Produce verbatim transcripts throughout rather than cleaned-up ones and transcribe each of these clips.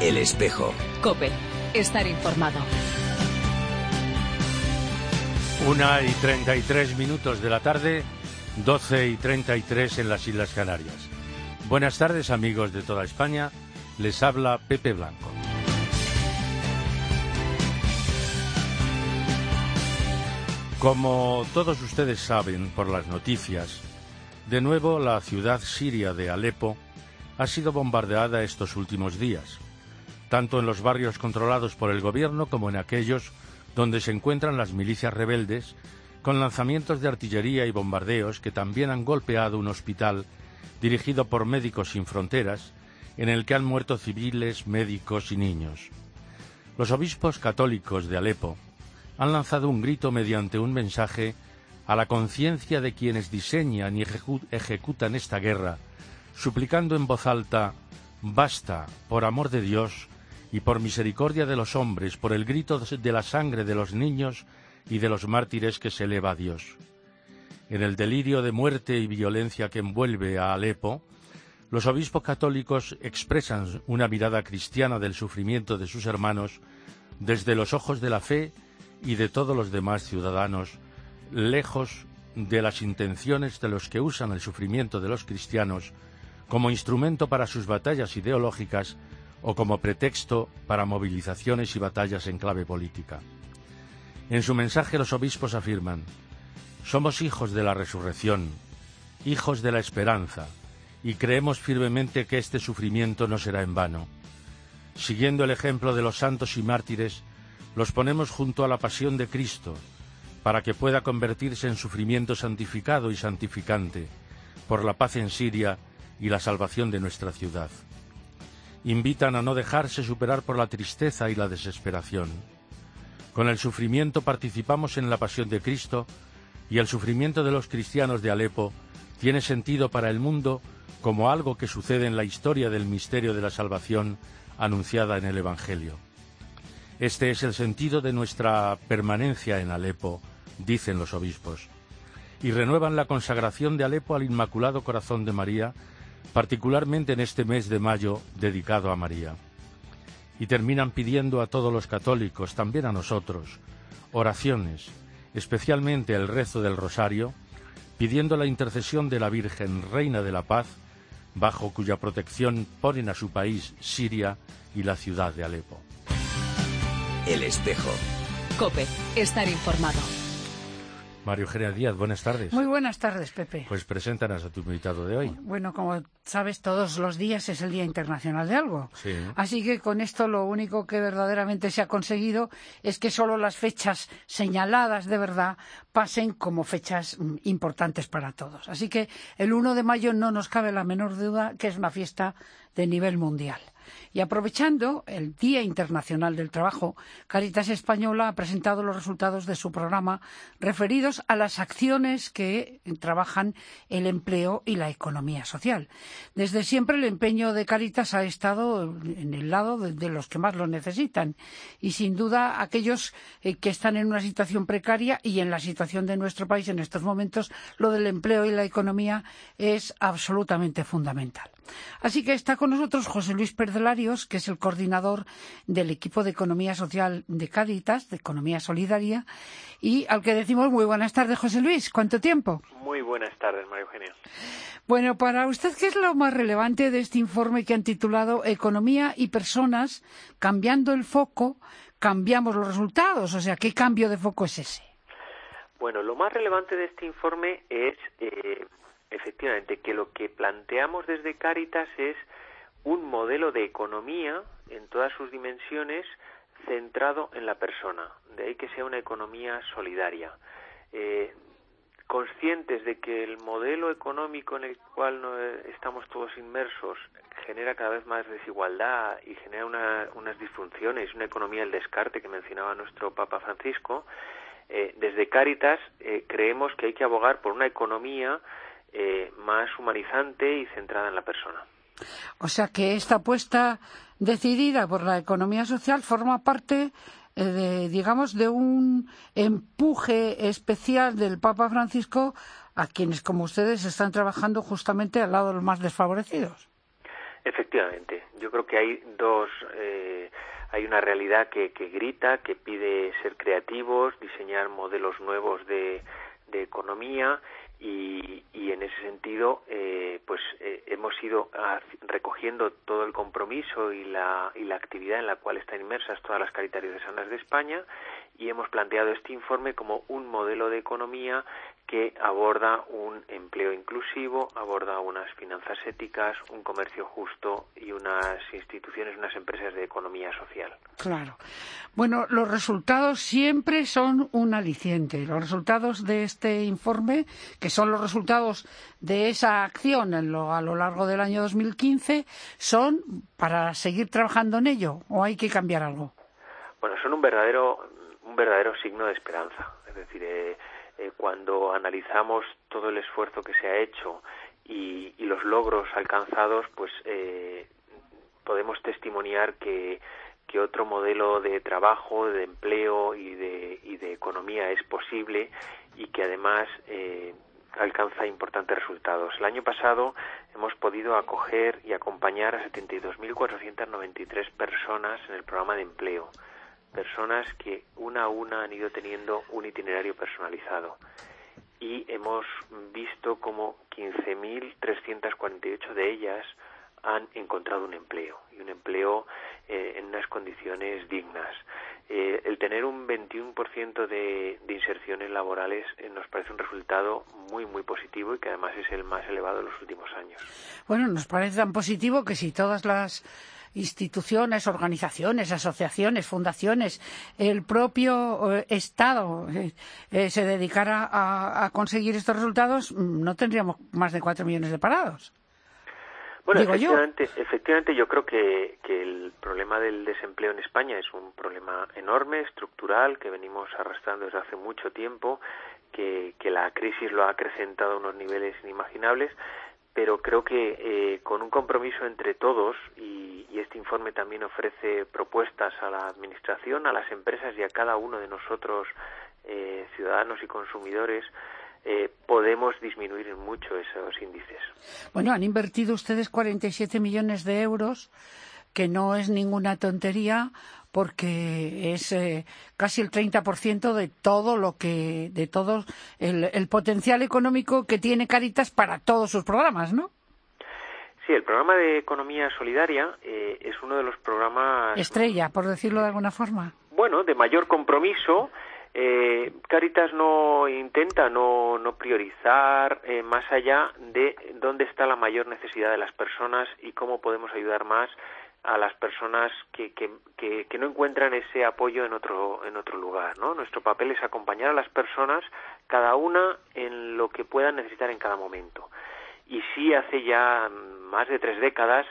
El Espejo. COPE. Estar informado. Una y treinta y tres minutos de la tarde, doce y treinta y tres en las Islas Canarias. Buenas tardes, amigos de toda España. Les habla Pepe Blanco. Como todos ustedes saben por las noticias, de nuevo la ciudad siria de Alepo ha sido bombardeada estos últimos días, tanto en los barrios controlados por el gobierno como en aquellos donde se encuentran las milicias rebeldes, con lanzamientos de artillería y bombardeos que también han golpeado un hospital dirigido por Médicos Sin Fronteras, en el que han muerto civiles, médicos y niños. Los obispos católicos de Alepo han lanzado un grito mediante un mensaje a la conciencia de quienes diseñan y ejecu- ejecutan esta guerra, suplicando en voz alta: basta, por amor de Dios y por misericordia de los hombres, por el grito de la sangre de los niños y de los mártires que se eleva a Dios. En el delirio de muerte y violencia que envuelve a Alepo, los obispos católicos expresan una mirada cristiana del sufrimiento de sus hermanos desde los ojos de la fe y de todos los demás ciudadanos, lejos de las intenciones de los que usan el sufrimiento de los cristianos como instrumento para sus batallas ideológicas o como pretexto para movilizaciones y batallas en clave política. En su mensaje los obispos afirman: somos hijos de la resurrección, hijos de la esperanza, y creemos firmemente que este sufrimiento no será en vano. Siguiendo el ejemplo de los santos y mártires, los ponemos junto a la pasión de Cristo, para que pueda convertirse en sufrimiento santificado y santificante, por la paz en Siria y la salvación de nuestra ciudad. Invitan a no dejarse superar por la tristeza y la desesperación. Con el sufrimiento participamos en la pasión de Cristo, y el sufrimiento de los cristianos de Alepo tiene sentido para el mundo como algo que sucede en la historia del misterio de la salvación anunciada en el Evangelio. Este es el sentido de nuestra permanencia en Alepo, dicen los obispos, y renuevan la consagración de Alepo al Inmaculado Corazón de María, particularmente en este mes de mayo dedicado a María. Y terminan pidiendo a todos los católicos, también a nosotros, oraciones, especialmente el rezo del Rosario, pidiendo la intercesión de la Virgen, Reina de la Paz, bajo cuya protección ponen a su país, Siria, y la ciudad de Alepo. El Espejo. COPE. Estar informado. María Eugenia Díaz, buenas tardes. Muy buenas tardes, Pepe. Pues preséntanos a tu invitado de hoy. Bueno, como sabes, todos los días es el Día Internacional de algo. Sí. Así que con esto lo único que verdaderamente se ha conseguido es que solo las fechas señaladas de verdad pasen como fechas mm, importantes para todos. Así que el uno de mayo no nos cabe la menor duda que es una fiesta de nivel mundial. Y aprovechando el Día Internacional del Trabajo, Cáritas Española ha presentado los resultados de su programa referidos a las acciones que trabajan el empleo y la economía social. Desde siempre el empeño de Cáritas ha estado en el lado de, de los que más lo necesitan y sin duda aquellos eh, que están en una situación precaria, y en la situación de nuestro país en estos momentos lo del empleo y la economía es absolutamente fundamental. Así que está con nosotros José Luis Pérez Larios, que es el coordinador del equipo de Economía Social de Cáritas, de Economía Solidaria, y al que decimos muy buenas tardes, José Luis. ¿Cuánto tiempo? Muy buenas tardes, María Eugenia. Bueno, para usted, ¿qué es lo más relevante de este informe que han titulado Economía y Personas, cambiando el foco, cambiamos los resultados? O sea, ¿qué cambio de foco es ese? Bueno, lo más relevante de este informe es... Eh, efectivamente, que lo que planteamos desde Cáritas es un modelo de economía en todas sus dimensiones centrado en la persona, de ahí que sea una economía solidaria. Eh, conscientes de que el modelo económico en el cual no, estamos todos inmersos genera cada vez más desigualdad y genera una, unas disfunciones, una economía del descarte que mencionaba nuestro Papa Francisco, eh, desde Cáritas eh, creemos que hay que abogar por una economía Eh, más humanizante y centrada en la persona. O sea que esta apuesta decidida por la economía social forma parte, eh, de, digamos, de un empuje especial del Papa Francisco a quienes, como ustedes, están trabajando justamente al lado de los más desfavorecidos. Efectivamente, yo creo que hay dos, eh, hay una realidad que, que grita, que pide ser creativos, diseñar modelos nuevos de, de economía y, y en ese sentido, eh, pues eh, hemos ido a, recogiendo todo el compromiso y la, y la actividad en la cual están inmersas todas las Cáritas Diocesanas de España y hemos planteado este informe como un modelo de economía que aborda un empleo inclusivo, aborda unas finanzas éticas, un comercio justo y unas instituciones, unas empresas de economía social. Claro. Bueno, los resultados siempre son un aliciente. Los resultados de este informe, que son los resultados de esa acción en lo, a lo largo del año dos mil quince, son para seguir trabajando en ello, ¿o hay que cambiar algo? Bueno, son un verdadero, un verdadero signo de esperanza. Es decir, eh, Eh, cuando analizamos todo el esfuerzo que se ha hecho y, y los logros alcanzados, pues eh, podemos testimoniar que, que otro modelo de trabajo, de empleo y de, y de economía es posible y que además eh, alcanza importantes resultados. El año pasado hemos podido acoger y acompañar a setenta y dos mil cuatrocientas noventa y tres personas en el programa de empleo. Personas que una a una han ido teniendo un itinerario personalizado y hemos visto como quince mil trescientas cuarenta y ocho de ellas han encontrado un empleo y un empleo eh, en unas condiciones dignas. Eh, el tener un veintiuno por ciento de, de inserciones laborales eh, nos parece un resultado muy, muy positivo y que además es el más elevado de los últimos años. Bueno, nos parece tan positivo que si todas las instituciones, organizaciones, asociaciones, fundaciones, el propio eh, Estado eh, eh, se dedicara a, a conseguir estos resultados, no tendríamos más de cuatro millones de parados. Bueno, Digo efectivamente, yo. efectivamente yo creo que, que el problema del desempleo en España es un problema enorme, estructural, que venimos arrastrando desde hace mucho tiempo, que, que la crisis lo ha acrecentado a unos niveles inimaginables, pero creo que eh, con un compromiso entre todos, y, y este informe también ofrece propuestas a la Administración, a las empresas y a cada uno de nosotros, eh, ciudadanos y consumidores, eh, podemos disminuir mucho esos índices. Bueno, han invertido ustedes cuarenta y siete millones de euros, que no es ninguna tontería, porque es eh, casi el treinta por ciento de todo lo que, de todo el, el potencial económico que tiene Cáritas para todos sus programas, ¿no? Sí, el programa de Economía Solidaria eh, es uno de los programas... Estrella, por decirlo de alguna forma. Bueno, de mayor compromiso. Eh, Cáritas no intenta no, no priorizar eh, más allá de dónde está la mayor necesidad de las personas y cómo podemos ayudar más a las personas que, que, que, que no encuentran ese apoyo en otro en otro lugar, ¿no? Nuestro papel es acompañar a las personas, cada una en lo que puedan necesitar en cada momento. Y sí, hace ya más de tres décadas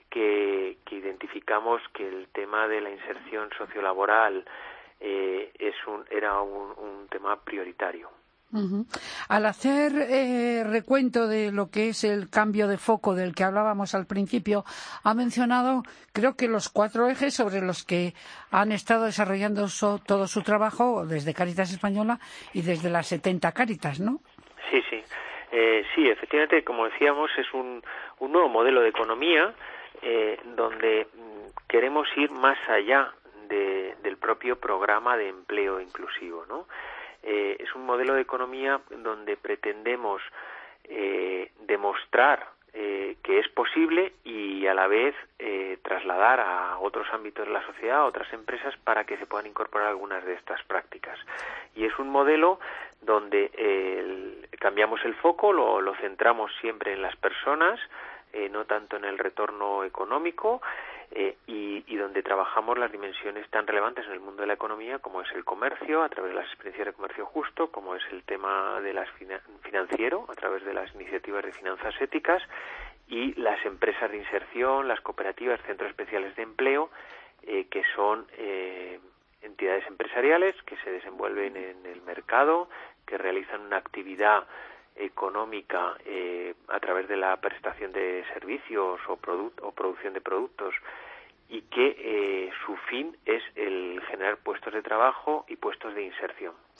que, que identificamos que el tema de la inserción sociolaboral eh, es un, era un, un tema prioritario. Uh-huh. Al hacer eh, recuento de lo que es el cambio de foco del que hablábamos al principio, ha mencionado, creo que los cuatro ejes sobre los que han estado desarrollando so, todo su trabajo desde Cáritas Española y desde las setenta Cáritas, ¿no? Sí, sí. Eh, sí, efectivamente, como decíamos, es un, un nuevo modelo de economía eh, donde queremos ir más allá de, del propio programa de empleo inclusivo, ¿no? Eh, es un modelo de economía donde pretendemos eh, demostrar eh, que es posible y a la vez eh, trasladar a otros ámbitos de la sociedad, a otras empresas, para que se puedan incorporar algunas de estas prácticas. Y es un modelo donde eh, el, cambiamos el foco, lo, lo centramos siempre en las personas, eh, no tanto en el retorno económico, Eh, y, y donde trabajamos las dimensiones tan relevantes en el mundo de la economía como es el comercio, a través de las experiencias de comercio justo, como es el tema de las fina- financiero, a través de las iniciativas de finanzas éticas, y las empresas de inserción, las cooperativas, centros especiales de empleo, eh, que son eh, entidades empresariales que se desenvuelven en el mercado, que realizan una actividad económica eh, a través de la prestación de servicios o, produ- o producción de productos y que eh, su fin es el generar puestos de trabajo y puestos de inserción.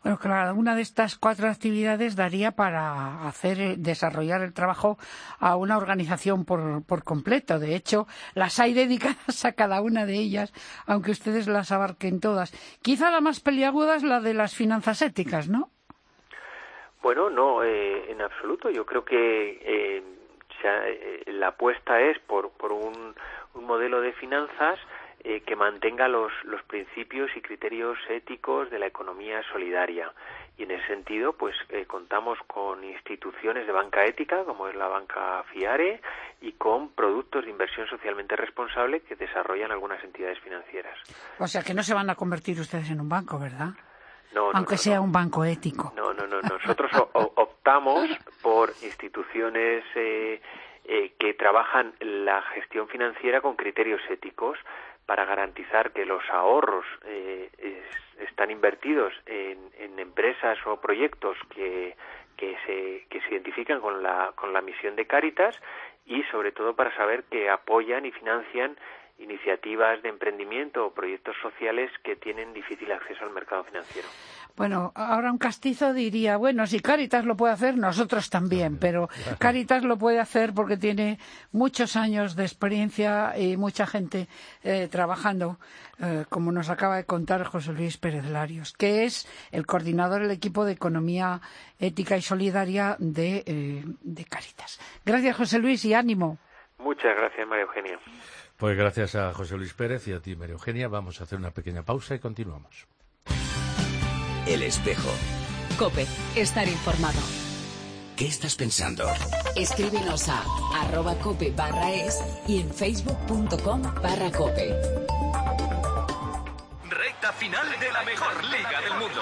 Bueno, cada una de estas cuatro actividades daría para hacer desarrollar el trabajo a una organización por, por completo. De hecho, las hay dedicadas a cada una de ellas, aunque ustedes las abarquen todas. Quizá la más peliaguda es la de las finanzas éticas, ¿no? Bueno, no, eh, en absoluto. Yo creo que eh, ya, eh, la apuesta es por, por un, un modelo de finanzas eh, que mantenga los, los principios y criterios éticos de la economía solidaria. Y en ese sentido, pues eh, contamos con instituciones de banca ética, como es la banca FIARE, y con productos de inversión socialmente responsable que desarrollan algunas entidades financieras. O sea, que no se van a convertir ustedes en un banco, ¿verdad? No, no, Aunque no, sea no. un banco ético. No, no, no. Nosotros o, optamos por instituciones eh, eh, que trabajan la gestión financiera con criterios éticos para garantizar que los ahorros eh, es, están invertidos en, en empresas o proyectos que, que, se, que se identifican con la, con la misión de Cáritas y sobre todo para saber que apoyan y financian iniciativas de emprendimiento o proyectos sociales que tienen difícil acceso al mercado financiero. Bueno, ahora un castizo diría, bueno, si Cáritas lo puede hacer, nosotros también, pero Cáritas lo puede hacer porque tiene muchos años de experiencia y mucha gente eh, trabajando, eh, como nos acaba de contar José Luis Pérez Larios, que es el coordinador del equipo de Economía Ética y Solidaria de, eh, de Cáritas. Gracias, José Luis, y ánimo. Muchas gracias, María Eugenia. Pues gracias a José Luis Pérez y a ti, María Eugenia. Vamos a hacer una pequeña pausa y continuamos. El espejo. COPE. Estar informado. ¿Qué estás pensando? Escríbenos a arroba cope barra es y en facebook.com barra cope. Recta final de la mejor liga del mundo.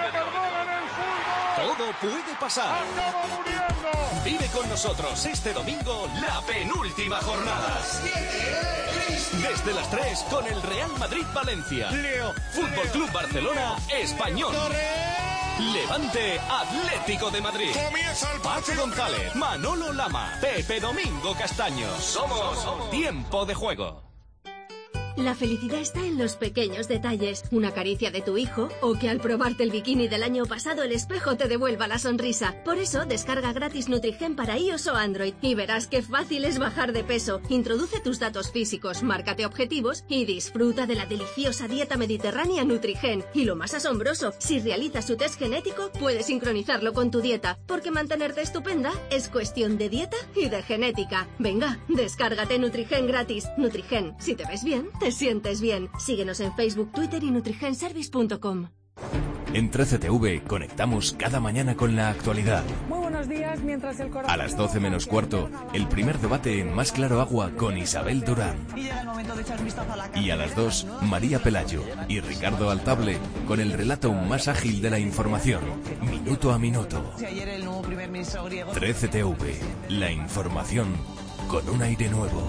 Todo puede pasar. Vive con nosotros este domingo la penúltima jornada. Desde las tres con el Real Madrid-Valencia. Leo. Fútbol Club Barcelona, Español. Levante, Atlético de Madrid. Pache González, Manolo Lama, Pepe Domingo Castaño. Somos Tiempo de Juego. La felicidad está en los pequeños detalles. Una caricia de tu hijo o que al probarte el bikini del año pasado el espejo te devuelva la sonrisa. Por eso descarga gratis Nutrigen para iOS o Android y verás qué fácil es bajar de peso. Introduce tus datos físicos, márcate objetivos y disfruta de la deliciosa dieta mediterránea Nutrigen. Y lo más asombroso, si realizas su test genético puedes sincronizarlo con tu dieta, porque mantenerte estupenda es cuestión de dieta y de genética. Venga, descárgate Nutrigen gratis. Nutrigen, si te ves bien, te sientes bien. Síguenos en Facebook, Twitter y nutrigenservice punto com. En trece T V conectamos cada mañana con la actualidad. Muy buenos días, mientras el corazón... A las doce menos cuarto, el primer debate en Más Claro Agua con Isabel Durán. Y llega el momento de echar un vistazo a la calle. Y a las dos, María Pelayo y Ricardo Altable con el relato más ágil de la información, minuto a minuto. Si ayer el nuevo primer ministro griego... trece T V, la información con un aire nuevo.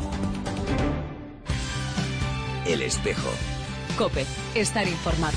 El espejo. COPE. Estar informado.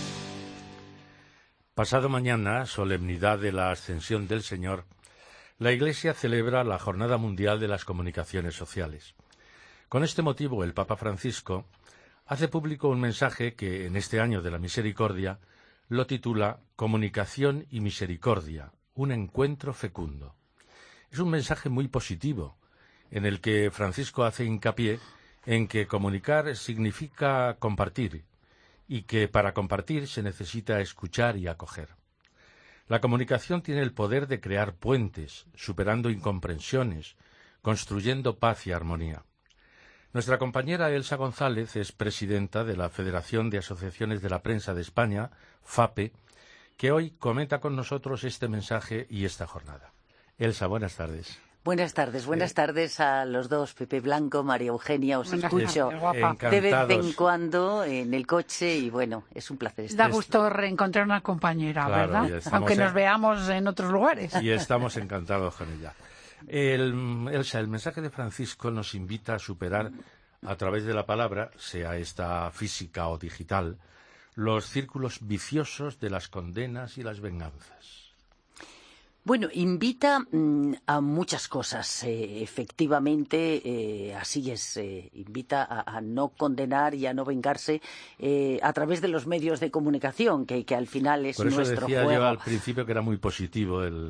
Pasado mañana, solemnidad de la Ascensión del Señor, la Iglesia celebra la Jornada Mundial de las Comunicaciones Sociales. Con este motivo, el Papa Francisco hace público un mensaje que, en este año de la misericordia, lo titula Comunicación y Misericordia, un encuentro fecundo. Es un mensaje muy positivo, en el que Francisco hace hincapié en que comunicar significa compartir, y que para compartir se necesita escuchar y acoger. La comunicación tiene el poder de crear puentes, superando incomprensiones, construyendo paz y armonía. Nuestra compañera Elsa González es presidenta de la Federación de Asociaciones de la Prensa de España, FAPE, que hoy comenta con nosotros este mensaje y esta jornada. Elsa, buenas tardes. Buenas tardes, buenas eh, tardes a los dos, Pepe Blanco, María Eugenia, os escucho tardes, de vez en cuando en el coche y bueno, es un placer estar. Da gusto reencontrar una compañera, claro, ¿verdad? Aunque nos en... veamos en otros lugares. Y estamos encantados con ella. El, Elsa, el mensaje de Francisco nos invita a superar a través de la palabra, sea esta física o digital, los círculos viciosos de las condenas y las venganzas. Bueno, invita mmm, a muchas cosas. Eh, efectivamente, eh, así es. Eh, invita a, a no condenar y a no vengarse eh, a través de los medios de comunicación, que, que al final es Por eso nuestro decía juego. yo al principio que era muy positivo el...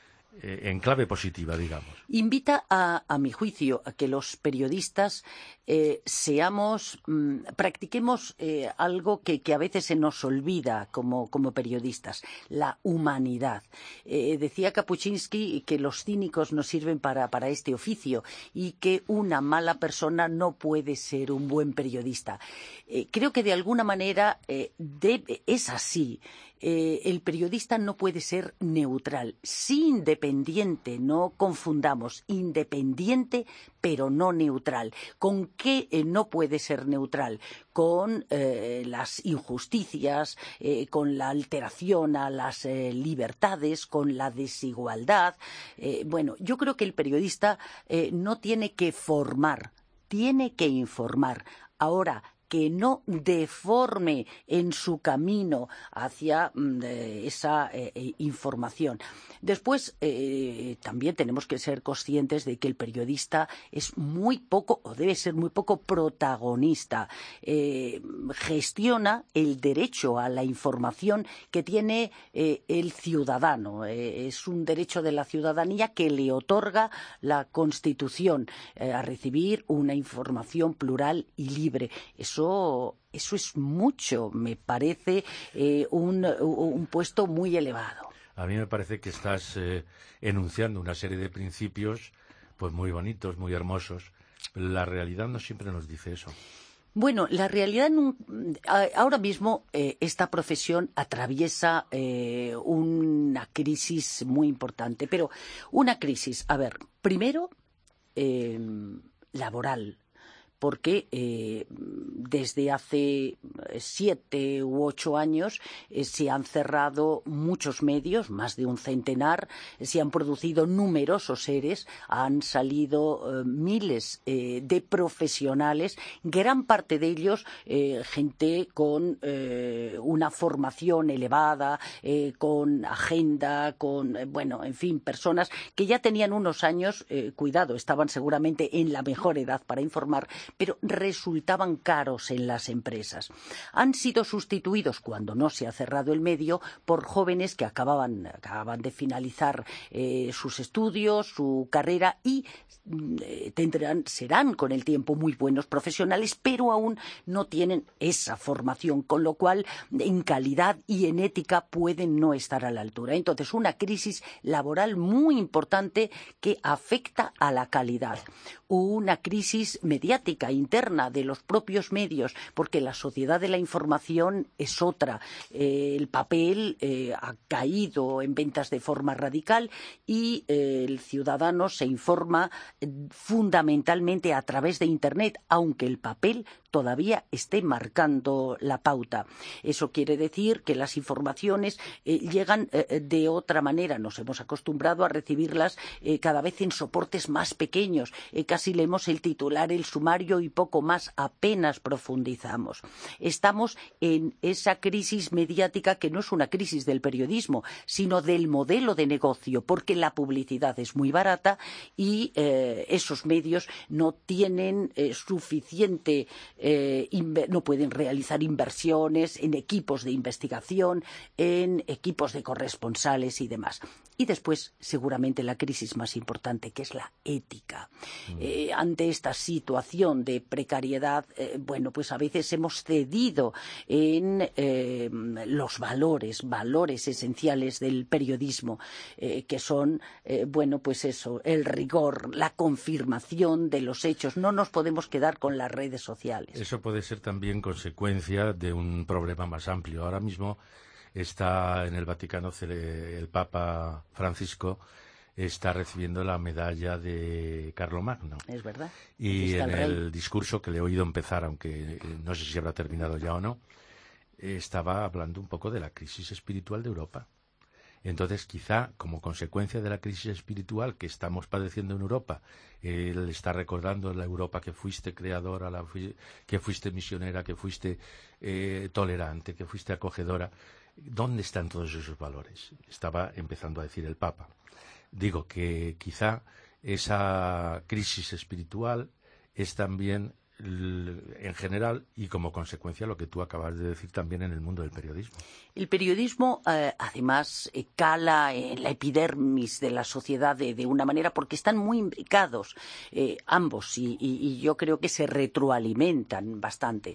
Eh, en clave positiva, digamos. Invita, a, a mi juicio, a que los periodistas eh, seamos, mmm, practiquemos eh, algo que, que a veces se nos olvida como, como periodistas, la humanidad. Eh, decía Kapuscinski que los cínicos no sirven para, para este oficio y que una mala persona no puede ser un buen periodista. Eh, creo que de alguna manera eh, debe, es así. Eh, el periodista no puede ser neutral, sí independiente, no confundamos, independiente pero no neutral. ¿Con qué eh, no puede ser neutral? Con eh, las injusticias, eh, con la alteración a las eh, libertades, con la desigualdad. Eh, bueno, yo creo que el periodista eh, no tiene que formar, tiene que informar. Ahora, que no deforme en su camino hacia eh, esa eh, información. Después, eh, también tenemos que ser conscientes de que el periodista es muy poco, o debe ser muy poco protagonista. Eh, gestiona el derecho a la información que tiene eh, el ciudadano. Eh, es un derecho de la ciudadanía que le otorga la Constitución eh, a recibir una información plural y libre. Eso, eso es mucho, me parece eh, un, un puesto muy elevado. A mí me parece que estás eh, enunciando una serie de principios pues muy bonitos, muy hermosos. La realidad no siempre nos dice eso. Bueno, la realidad ahora mismo eh, esta profesión atraviesa eh, una crisis muy importante, pero una crisis, a ver, primero eh, laboral. Porque eh, desde hace siete u ocho años eh, se han cerrado muchos medios, más de un centenar, se han producido numerosos eres, han salido eh, miles eh, de profesionales, gran parte de ellos eh, gente con eh, una formación elevada, eh, con agenda, con, eh, bueno, en fin, personas que ya tenían unos años, eh, cuidado, estaban seguramente en la mejor edad para informar, pero resultaban caros en las empresas. Han sido sustituidos, cuando no se ha cerrado el medio, por jóvenes que acababan, acababan de finalizar eh, sus estudios, su carrera y eh, tendrán, serán con el tiempo muy buenos profesionales, pero aún no tienen esa formación, con lo cual en calidad y en ética pueden no estar a la altura. Entonces, una crisis laboral muy importante que afecta a la calidad. Una crisis mediática interna de los propios medios, porque la sociedad de la información es otra. Eh, el papel eh, ha caído en ventas de forma radical y eh, el ciudadano se informa eh, fundamentalmente a través de Internet, aunque el papel todavía esté marcando la pauta. Eso quiere decir que las informaciones eh, llegan eh, de otra manera. Nos hemos acostumbrado a recibirlas eh, cada vez en soportes más pequeños. Eh, casi leemos el titular, el sumario y poco más, apenas profundizamos. Estamos en esa crisis mediática que no es una crisis del periodismo, sino del modelo de negocio, porque la publicidad es muy barata y eh, esos medios no tienen eh, suficiente Eh, no pueden realizar inversiones en equipos de investigación, en equipos de corresponsales y demás. Y después, seguramente, la crisis más importante, que es la ética. Mm. Eh, ante esta situación de precariedad, eh, bueno, pues a veces hemos cedido en eh, los valores, valores esenciales del periodismo, eh, que son, eh, bueno, pues eso, el rigor, la confirmación de los hechos. No nos podemos quedar con las redes sociales. Eso puede ser también consecuencia de un problema más amplio. Ahora mismo está en el Vaticano el Papa Francisco está recibiendo la medalla de Carlomagno. Es verdad. Y en el discurso que le he oído empezar, aunque no sé si habrá terminado ya o no, estaba hablando un poco de la crisis espiritual de Europa. Entonces, quizá, como consecuencia de la crisis espiritual que estamos padeciendo en Europa, él está recordando la Europa que fuiste creadora, la, que fuiste misionera, que fuiste eh, tolerante, que fuiste acogedora. ¿Dónde están todos esos valores? Estaba empezando a decir el Papa. Digo que quizá esa crisis espiritual es también, en general, y como consecuencia, lo que tú acabas de decir también en el mundo del periodismo. El periodismo, eh, además, eh, cala en la epidermis de la sociedad de, de una manera, porque están muy imbricados eh, ambos, y, y, y yo creo que se retroalimentan bastante.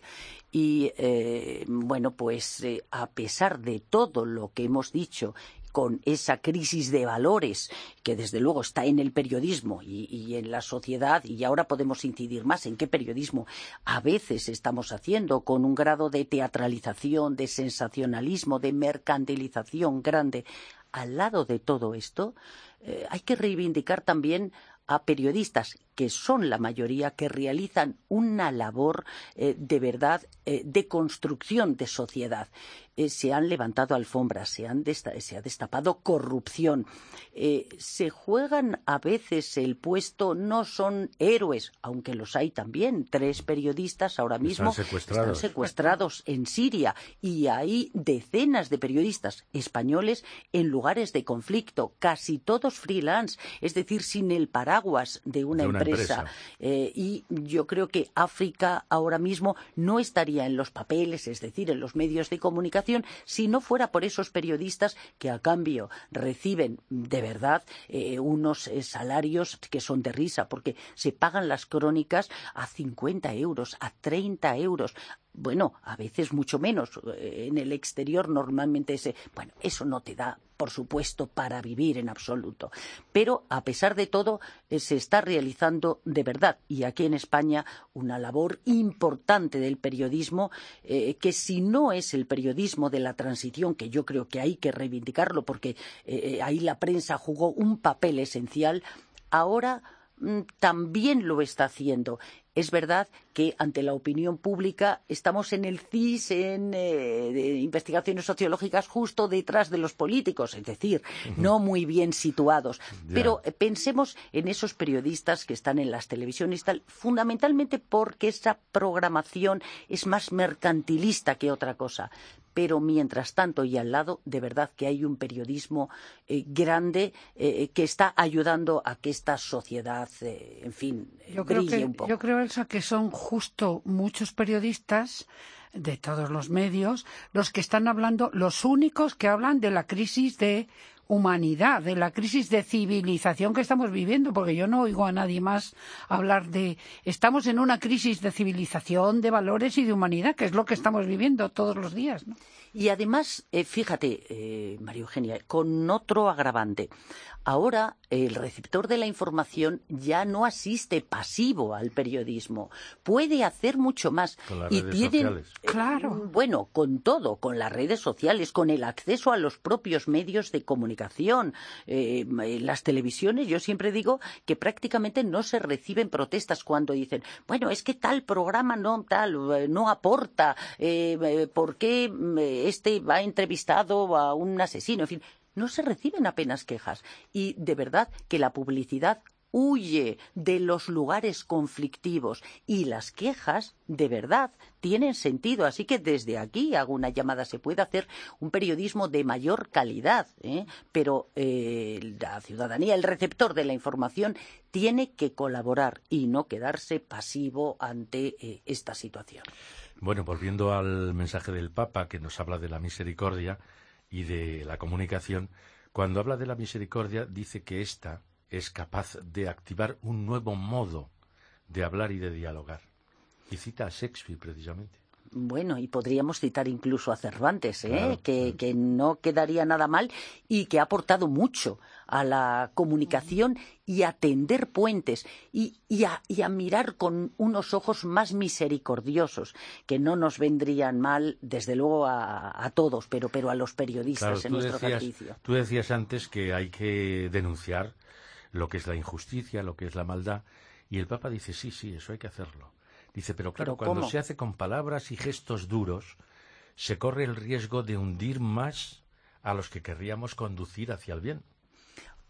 Y, eh, bueno, pues eh, a pesar de todo lo que hemos dicho, con esa crisis de valores que desde luego está en el periodismo y, y en la sociedad, y ahora podemos incidir más en qué periodismo a veces estamos haciendo, con un grado de teatralización, de sensacionalismo, de mercantilización grande. Al lado de todo esto, eh, hay que reivindicar también a periodistas, que son la mayoría, que realizan una labor eh, de verdad eh, de construcción de sociedad. Eh, se han levantado alfombras, se, han desta- se ha destapado corrupción, eh, se juegan a veces el puesto, no son héroes, aunque los hay también. Tres periodistas ahora mismo están secuestrados. están secuestrados en Siria, y hay decenas de periodistas españoles en lugares de conflicto, casi todos freelance, es decir, sin el paraguas de una, de una empresa. empresa. Eh, y yo creo que África ahora mismo no estaría en los papeles, es decir, en los medios de comunicación, si no fuera por esos periodistas que a cambio reciben de verdad eh, unos eh, salarios que son de risa, porque se pagan las crónicas a cincuenta euros, a treinta euros. Bueno, a veces mucho menos. En el exterior normalmente ese, bueno, eso no te da, por supuesto, para vivir en absoluto. Pero a pesar de todo, eh, se está realizando de verdad, y aquí en España, una labor importante del periodismo, eh, que si no es el periodismo de la transición, que yo creo que hay que reivindicarlo, porque eh, ahí la prensa jugó un papel esencial, ahora mm, también lo está haciendo. Es verdad que ante la opinión pública estamos en el C I S, en eh, de investigaciones sociológicas, justo detrás de los políticos, es decir, uh-huh. no muy bien situados. Yeah. Pero eh, pensemos en esos periodistas que están en las televisiones y tal, fundamentalmente porque esa programación es más mercantilista que otra cosa. Pero mientras tanto y al lado, de verdad que hay un periodismo eh, grande eh, que está ayudando a que esta sociedad, eh, en fin, yo brille creo que, un poco. Yo creo, Elsa, que son justo muchos periodistas de todos los medios los que están hablando, los únicos que hablan de la crisis de humanidad, de la crisis de civilización que estamos viviendo, porque yo no oigo a nadie más hablar de... Estamos en una crisis de civilización, de valores y de humanidad, que es lo que estamos viviendo todos los días, ¿no? Y además, eh, fíjate, eh, María Eugenia, con otro agravante. Ahora el receptor de la información ya no asiste pasivo al periodismo, puede hacer mucho más. Con las y redes tienen, sociales. Eh, claro. Bueno, con todo, con las redes sociales, con el acceso a los propios medios de comunicación, eh, las televisiones. Yo siempre digo que prácticamente no se reciben protestas cuando dicen, bueno, es que tal programa no tal no aporta, eh, ¿por qué este va entrevistado a un asesino? En fin, no se reciben apenas quejas. Y de verdad que la publicidad huye de los lugares conflictivos, y las quejas de verdad tienen sentido. Así que desde aquí hago una llamada. Se puede hacer un periodismo de mayor calidad, ¿eh? pero eh, la ciudadanía, el receptor de la información, tiene que colaborar y no quedarse pasivo ante eh, esta situación. Bueno, volviendo al mensaje del Papa, que nos habla de la misericordia y de la comunicación, cuando habla de la misericordia dice que ésta es capaz de activar un nuevo modo de hablar y de dialogar. Y cita a Shakespeare, precisamente. Bueno, y podríamos citar incluso a Cervantes, ¿eh? Claro, que, claro. que no quedaría nada mal, y que ha aportado mucho a la comunicación y a tender puentes y, y, a, y a mirar con unos ojos más misericordiosos, que no nos vendrían mal, desde luego, a, a todos, pero, pero a los periodistas Claro, en tú nuestro decías, ejercicio. Tú decías antes que hay que denunciar lo que es la injusticia, lo que es la maldad, y el Papa dice, sí, sí, eso hay que hacerlo. Dice, pero claro, ¿Pero cuando cómo? se hace con palabras y gestos duros, se corre el riesgo de hundir más a los que querríamos conducir hacia el bien.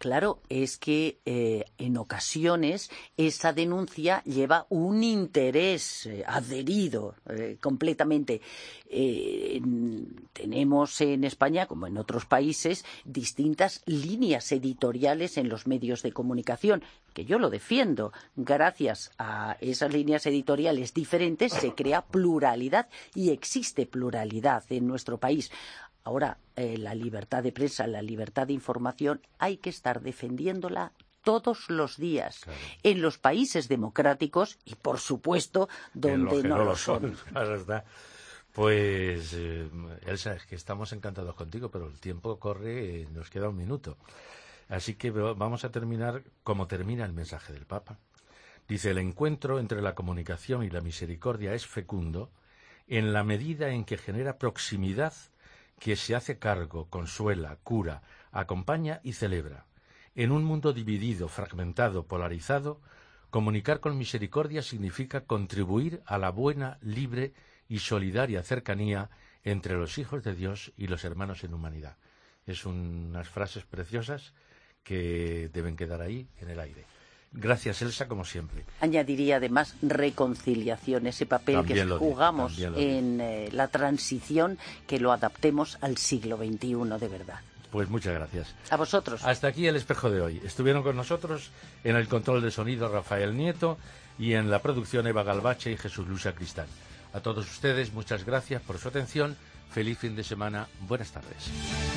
Claro, es que eh, en ocasiones esa denuncia lleva un interés eh, adherido eh, completamente. Eh, en, tenemos en España, como en otros países, distintas líneas editoriales en los medios de comunicación, que yo lo defiendo. Gracias a esas líneas editoriales diferentes se crea pluralidad y existe pluralidad en nuestro país. Ahora, eh, la libertad de prensa, la libertad de información, hay que estar defendiéndola todos los días, claro, en los países democráticos y, por supuesto, donde no, no lo son. son. Claro está. Pues, eh, Elsa, es que estamos encantados contigo, pero el tiempo corre, eh, nos queda un minuto. Así que vamos a terminar como termina el mensaje del Papa. Dice, el encuentro entre la comunicación y la misericordia es fecundo en la medida en que genera proximidad que se hace cargo, consuela, cura, acompaña y celebra. En un mundo dividido, fragmentado, polarizado, comunicar con misericordia significa contribuir a la buena, libre y solidaria cercanía entre los hijos de Dios y los hermanos en humanidad. Es un, unas frases preciosas que deben quedar ahí en el aire. Gracias, Elsa, como siempre. Añadiría además reconciliación, ese papel también que jugamos digo, en eh, la transición, que lo adaptemos al siglo veintiuno de verdad. Pues muchas gracias. A vosotros. Hasta aquí el espejo de hoy. Estuvieron con nosotros en el control de sonido Rafael Nieto y en la producción Eva Galvache y Jesús Luis Sacristán. A todos ustedes, muchas gracias por su atención. Feliz fin de semana. Buenas tardes.